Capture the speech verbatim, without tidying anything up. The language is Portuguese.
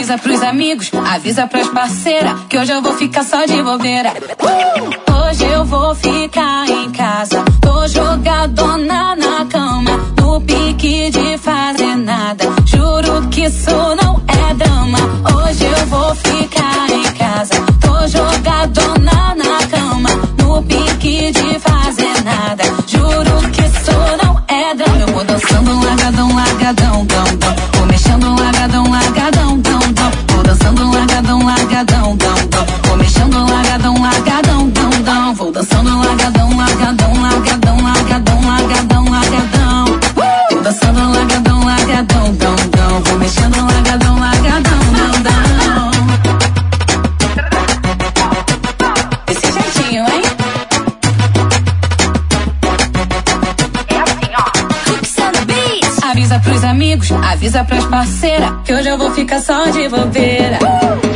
Avisa pros amigos, avisa pras parceiras, que hoje eu vou ficar só de bobeira. Uh! Hoje eu vou ficar em casa, tô jogadona na cama, no pique de fazer nada. Juro que isso não é drama. Hoje eu vou ficar em casa, tô jogadona na cama, no pique de fazer nada. Juro que isso não é drama. Eu vou dançando largadão, largadão, dão, dão. Vou mexendo largadão, largadão, dão, dão. Vou dançando largadão, largadão, dão, dão. Vou mexendo largadão, largadão, dão, dão. Vou dançando largadão, largadão, largadão, largadão, largadão, largadão. Vou dançando largadão, largadão, dão, dão. Vou mexendo largadão, largadão, dão, dão. Desse jeitinho, hein? É assim, ó. Hooks on the beat. Avisa pros amigos, avisa pras parceiras, que hoje eu vou ficar só de bobeira.